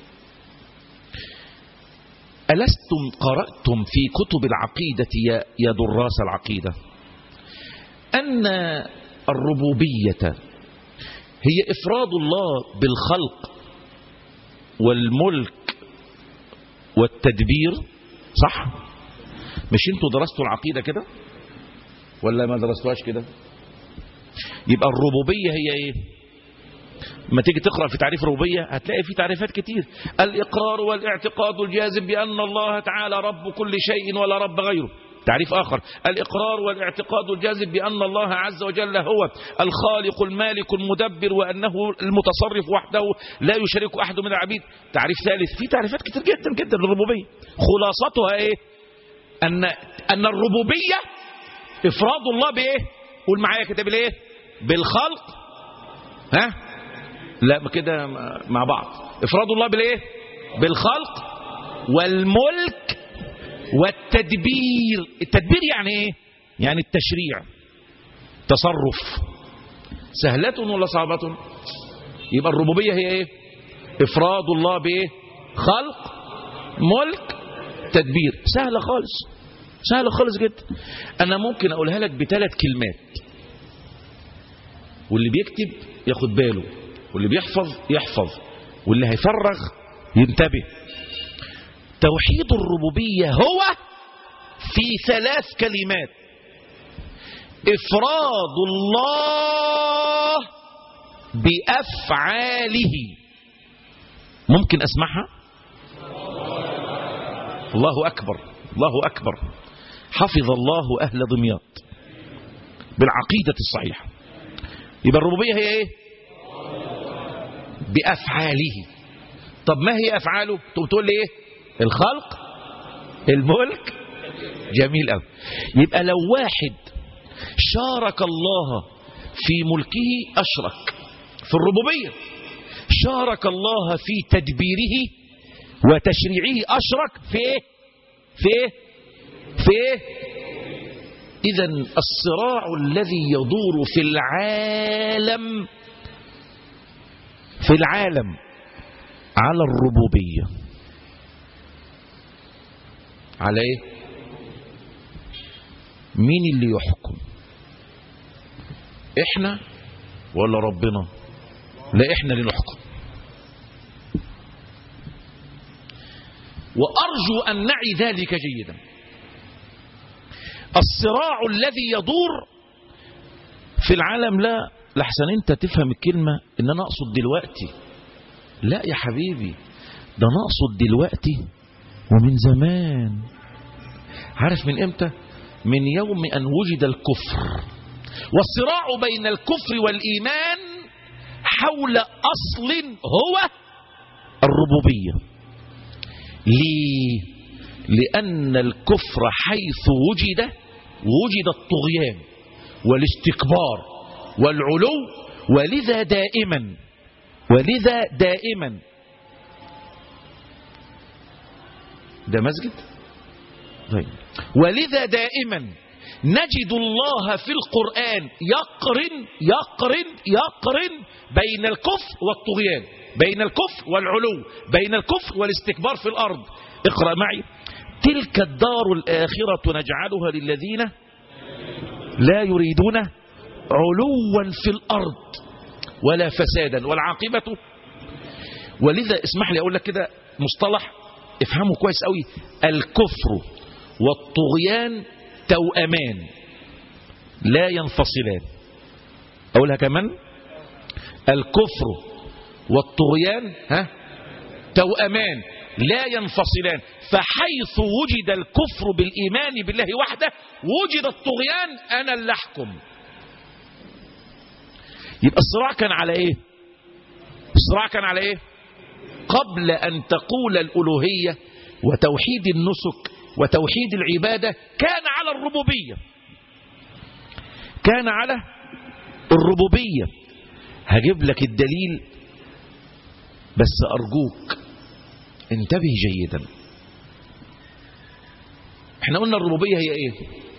ألستم قرأتم في كتب العقيدة يا دراس العقيدة أن الربوبية هي إفراد الله بالخلق والملك والتدبير؟ صح؟ مش انتوا درستوا العقيدة كده ولا ما درستوهاش كده؟ يبقى الربوبية هي ايه؟ ما تيجي تقرأ في تعريف الربوبية هتلاقي في تعريفات كتير: الإقرار والاعتقاد الجازم بأن الله تعالى رب كل شيء ولا رب غيره. تعريف آخر: الإقرار والاعتقاد الجازم بأن الله عز وجل هو الخالق المالك المدبر، وأنه المتصرف وحده لا يشارك أحد من العبيد. تعريف ثالث. في تعريفات كتير جدا جدا للربوبية، خلاصتها إيه؟ أن الربوبية إفراد الله بإيه؟ قول معايا كده، بالإيه؟ بالخلق. ها؟ لا كده مع بعض. إفراد الله بالإيه؟ بالخلق والملك والتدبير. التدبير يعني ايه؟ يعني التشريع، تصرف. سهلة ولا صعبة؟ يبقى الربوبية هي ايه؟ افراد الله بايه؟ خلق، ملك، تدبير. سهلة خالص، سهلة خالص جدا. انا ممكن اقولها لك بثلاث كلمات، واللي بيكتب ياخد باله، واللي بيحفظ يحفظ، واللي هيفرغ ينتبه. توحيد الربوبية هو في ثلاث كلمات: إفراد الله بأفعاله. ممكن أسمعها؟ الله أكبر، الله أكبر. حفظ الله أهل دمياط بالعقيدة الصحيحة. يبقى الربوبية هي إيه؟ بأفعاله. طب ما هي أفعاله؟ تقول لي إيه؟ الخلق، الملك، جميل قوي. يبقى لو واحد شارك الله في ملكه أشرك في الربوبية، شارك الله في تدبيره وتشريعه أشرك في إيه؟ في إيه؟ في إيه؟ إذن الصراع الذي يدور في العالم على الربوبية، على إيه؟ مين اللي يحكم؟ إحنا ولا ربنا؟ لا، إحنا اللي نحكم. وأرجو أن نعي ذلك جيدا. الصراع الذي يدور في العالم، لا لحسن أنت تفهم الكلمة إن أنا أقصد دلوقتي، لا يا حبيبي، ده أنا أقصد دلوقتي ومن زمان. عارف من إمتى؟ من يوم أن وجد الكفر. والصراع بين الكفر والإيمان حول أصل هو الربوبية. ليه؟ لأن الكفر حيث وجد الطغيان والاستكبار والعلو، ولذا دائما ده مسجد؟ طيب. ولذا دائما نجد الله في القرآن يقرن بين الكفر والطغيان، بين الكفر والعلو، بين الكفر والاستكبار في الأرض. اقرأ معي: تلك الدار الآخرة نجعلها للذين لا يريدون علوا في الأرض ولا فسادا والعاقبة. ولذا اسمح لي أقول لك كده مصطلح افهمه كويس قوي: الكفر والطغيان توأمان لا ينفصلان. أقولها كمان: الكفر والطغيان توأمان لا ينفصلان. فحيث وجد الكفر بالإيمان بالله وحده وجد الطغيان، أنا اللي أحكم. يبقى الصراع كان على إيه؟ الصراع كان على إيه؟ قبل أن تقول الألوهية وتوحيد النسك وتوحيد العبادة كان على الربوبية، كان على الربوبية. هجيب لك الدليل بس أرجوك انتبه جيدا. احنا قلنا الربوبية هي ايه؟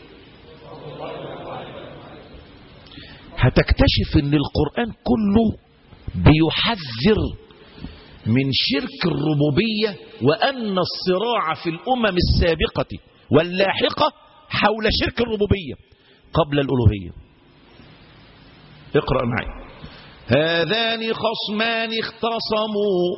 هتكتشف ان القرآن كله بيحذر من شرك الربوبية، وأن الصراع في الأمم السابقة واللاحقة حول شرك الربوبية قبل الألوهية. اقرأ معي: هذان خصمان اختصموا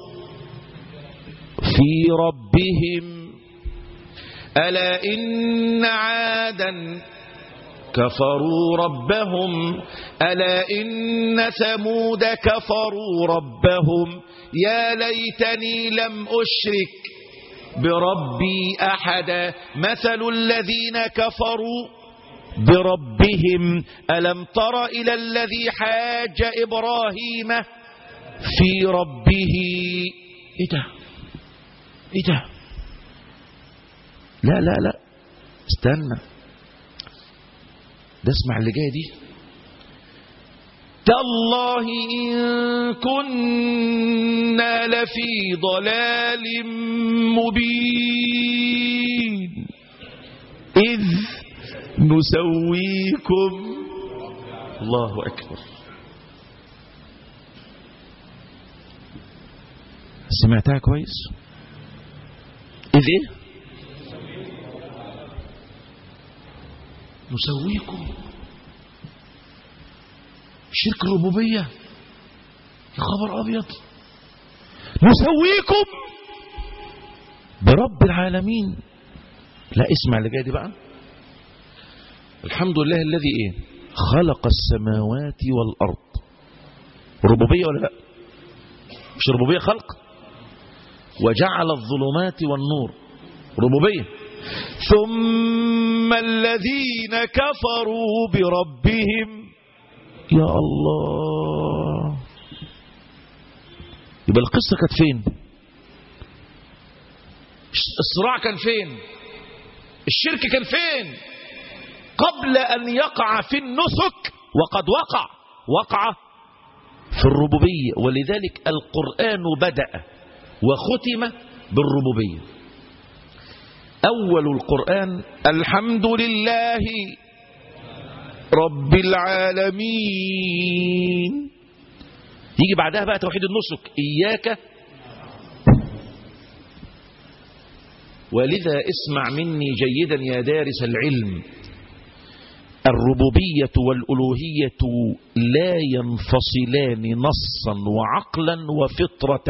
في ربهم ألا إن عادا كفروا ربهم ألا إن ثمود كفروا ربهم يا ليتني لم أشرك بربي أحدا مثل الذين كفروا بربهم ألم تر إلى الذي حاج إبراهيم في ربه. إيه ده؟ لا استنى، ده اسمع اللي جاي دي: تالله إن كنا لفي ضلال مبين إذ نسويكم. الله أكبر. سمعتها كويس؟ إذ إيه؟ نسويكم. شرك الربوبية، يا خبر أبيض، نسويكم برب العالمين. لا اسمع اللي جاي دي بقى: الحمد لله الذي ايه؟ خلق السماوات والأرض. ربوبية ولا لا؟ مش ربوبية خلق؟ وجعل الظلمات والنور، ربوبية. ثم الذين كفروا بربهم. يا الله، يبقى القصة كانت فين؟ الصراع كان فين؟ الشرك كان فين؟ قبل أن يقع في النسك، وقد وقع في الربوبية. ولذلك القرآن بدأ وختم بالربوبية. أول القرآن الحمد لله رب العالمين، يجي بعدها بقى توحيد النسك إياك. ولذا اسمع مني جيدا يا دارس العلم، الربوبية والألوهية لا ينفصلان نصا وعقلا وفطرة.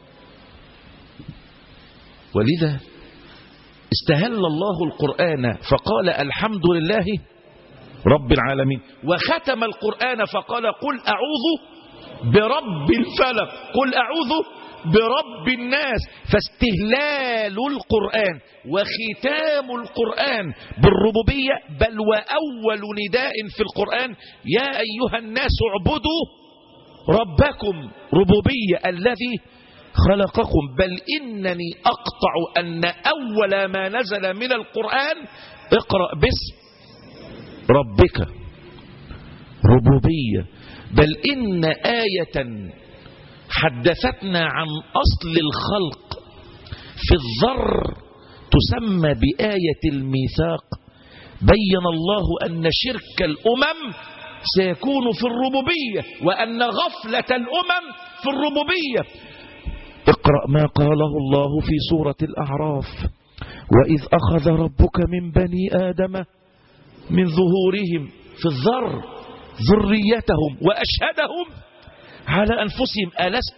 ولذا استهل الله القرآن فقال الحمد لله رب العالمين، وختم القرآن فقال قل أعوذ برب الفلق، قل أعوذ برب الناس. فاستهلال القرآن وختام القرآن بالربوبية، بل وأول نداء في القرآن يا أيها الناس اعبدوا ربكم، ربوبية الذي خلقكم. بل إنني أقطع أن أول ما نزل من القرآن اقرأ باسم ربك، ربوبية. بل إن آية حدثتنا عن أصل الخلق في الذر تسمى بآية الميثاق، بين الله أن شرك الأمم سيكون في الربوبية، وأن غفلة الأمم في الربوبية. اقرأ ما قاله الله في سورة الأعراف: وإذ أخذ ربك من بني آدم من ظهورهم في الذر ذريتهم وأشهدهم على أنفسهم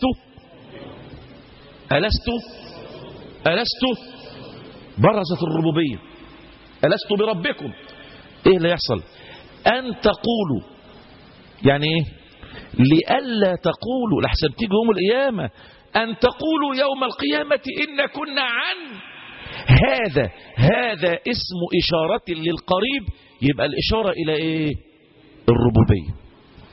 ألست برزت الربوبية، ألست بربكم. إيه اللي يحصل؟ أن تقولوا، يعني إيه؟ لئلا تقولوا لحسن تيجي يوم القيامة، أن تقولوا يوم القيامة إن كنا عن هذا اسم إشارة للقريب. يبقى الإشارة إلى إيه؟ الربوبية.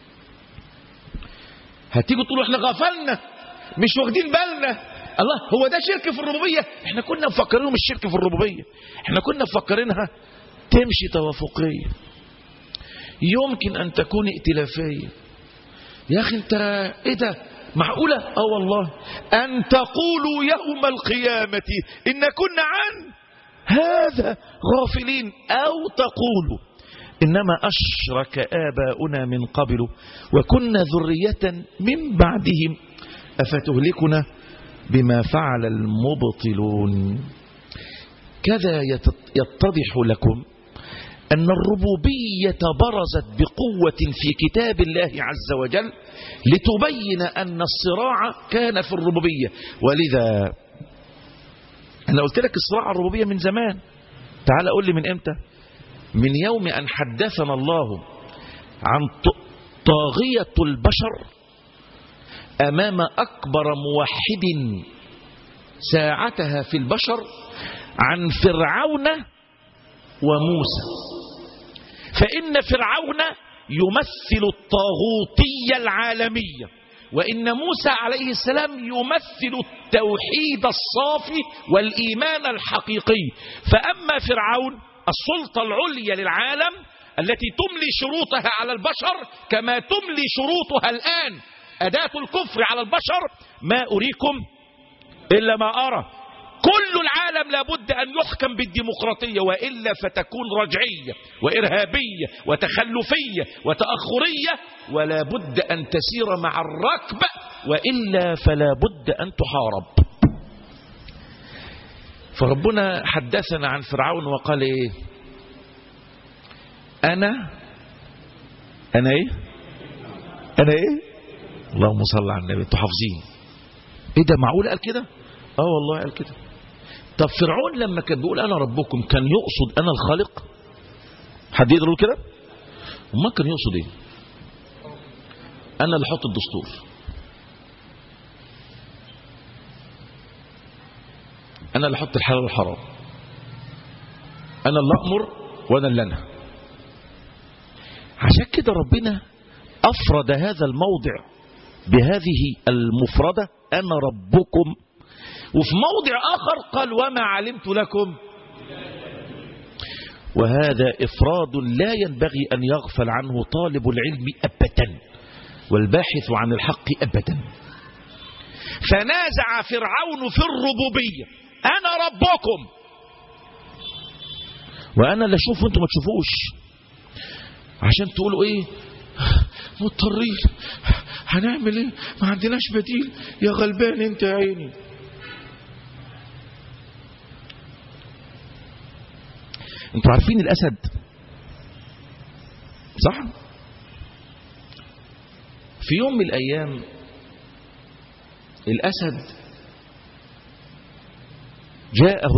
هتيجوا تقولوا احنا غفلنا مش واخدين بالنا، الله هو ده شرك في الربوبية؟ احنا كنا مفكرينه مش شرك في الربوبية، احنا كنا مفكرينها تمشي توافقية، يمكن أن تكون ائتلافية. يا أخي انت ايه ده؟ معقولة؟ والله أن تقولوا يوم القيامة إن كنا عن هذا غافلين، أو تقولوا إنما أشرك آباؤنا من قبل وكنا ذرية من بعدهم أفتهلكنا بما فعل المبطلون. كذا يتضح لكم أن الربوبية برزت بقوة في كتاب الله عز وجل لتبين أن الصراع كان في الربوبية. ولذا أنا قلت لك الصراع الربوبية من زمان. تعال أقول لي من إمتى؟ من يوم أن حدثنا الله عن طاغية البشر أمام أكبر موحد ساعتها في البشر، عن فرعون وموسى. فإن فرعون يمثل الطاغوتية العالمية، وإن موسى عليه السلام يمثل التوحيد الصافي والإيمان الحقيقي. فأما فرعون السلطة العليا للعالم التي تملي شروطها على البشر كما تملي شروطها الآن أداة الكفر على البشر، ما أريكم إلا ما أرى. كل العالم لابد أن يحكم بالديمقراطية، وإلا فتكون رجعية وإرهابية وتخلفية وتأخرية، ولا بد أن تسير مع الركب، وإلا فلا بد أن تحارب. فربنا حدثنا عن فرعون وقال إيه؟ أنا إيه؟ اللهم صل على النبي. انتوا حافظين؟ إيه ده؟ معقول قال كده؟ والله قال كده. طب فرعون لما كان بيقول أنا ربكم كان يقصد أنا الخالق؟ حد يقدر يقول كده؟ وما كان يقصد إيه؟ أنا اللي حط الدستور، أنا اللي حط الحلال والحرام، أنا اللي أمر وأنا اللي أنهى. عشان كده ربنا أفرد هذا الموضع بهذه المفردة أنا ربكم، وفي موضع آخر قال وما علمت لكم. وهذا إفراد لا ينبغي أن يغفل عنه طالب العلم أبدا والباحث عن الحق أبدا. فنازع فرعون في الربوبية، أنا ربكم وأنا اللي أشوف وأنتم ما تشوفوش، عشان تقولوا إيه؟ مضطرين، هنعمل إيه؟ ما عندناش بديل، يا غلبان أنت يا عيني. أنتوا عارفين الأسد صح؟ في يوم من الأيام الأسد جاءه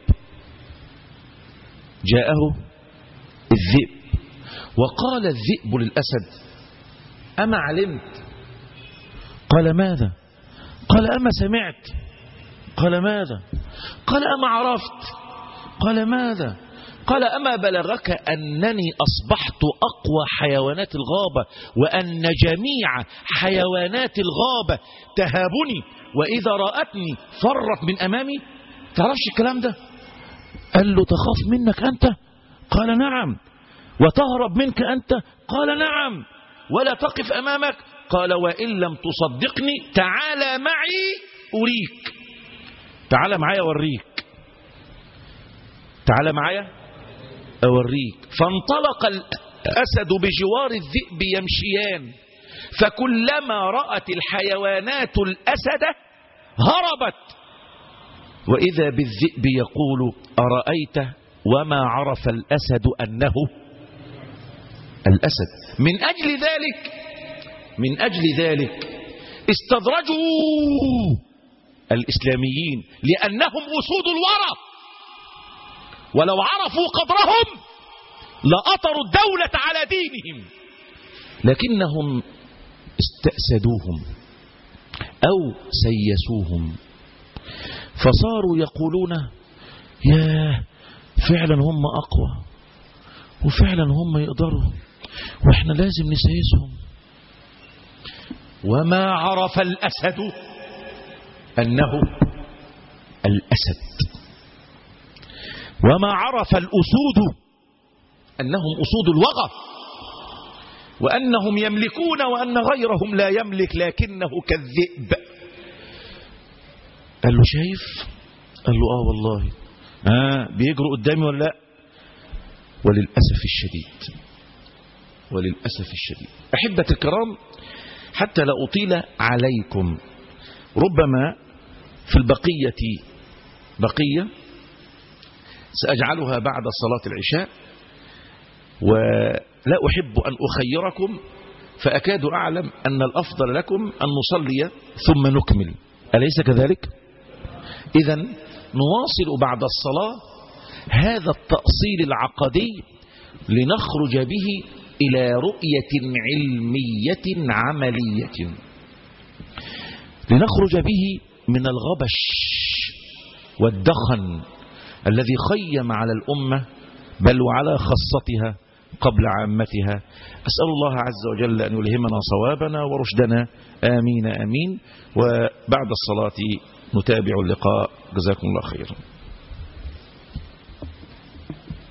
الذئب وقال الذئب للأسد: أما علمت؟ قال: ماذا؟ قال: أما سمعت؟ قال: ماذا؟ قال: أما عرفت؟ قال: ماذا؟ قال: أما بلغك أنني أصبحت أقوى حيوانات الغابة، وأن جميع حيوانات الغابة تهابني، وإذا رأتني فرت من أمامي؟ تعرفش الكلام ده؟ قال له: تخاف منك أنت؟ قال: نعم. وتهرب منك أنت؟ قال: نعم. ولا تقف أمامك؟ قال: وإن لم تصدقني تعال معي أريك. تعال معي أوريك، تعال معي أوريك. فانطلق الأسد بجوار الذئب يمشيان، فكلما رأت الحيوانات الأسد هربت، وإذا بالذئب يقول: أرأيت وما عرف الأسد أنه الأسد. من أجل ذلك استدرجوا الإسلاميين لأنهم أسود الورى، ولو عرفوا قدرهم لأطروا الدولة على دينهم، لكنهم استأسدوهم أو سيسوهم، فصاروا يقولون: يا فعلا هم أقوى، وفعلا هم يقدروا، وإحنا لازم نسيسهم. وما عرف الأسد أنه الأسد، وما عرف الأسود أنهم أسود الوغى، وأنهم يملكون وأن غيرهم لا يملك لكنه كالذئب. قال له: شايف؟ قال له: والله بيجروا قدامي ولا لا؟ وللأسف الشديد أحبة الكرام، حتى لا أطيل عليكم، ربما في البقية بقية سأجعلها بعد صلاة العشاء، ولا أحب أن أخيركم، فأكاد أعلم أن الأفضل لكم أن نصلي ثم نكمل، أليس كذلك؟ إذن نواصل بعد الصلاة هذا التأصيل العقدي لنخرج به إلى رؤية علمية عملية، لنخرج به من الغبش والدخن الذي خيم على الأمة بل وعلى خاصتها قبل عامتها. أسأل الله عز وجل أن يلهمنا صوابنا ورشدنا، آمين آمين. وبعد الصلاة نتابع اللقاء، جزاكم الله خيرا.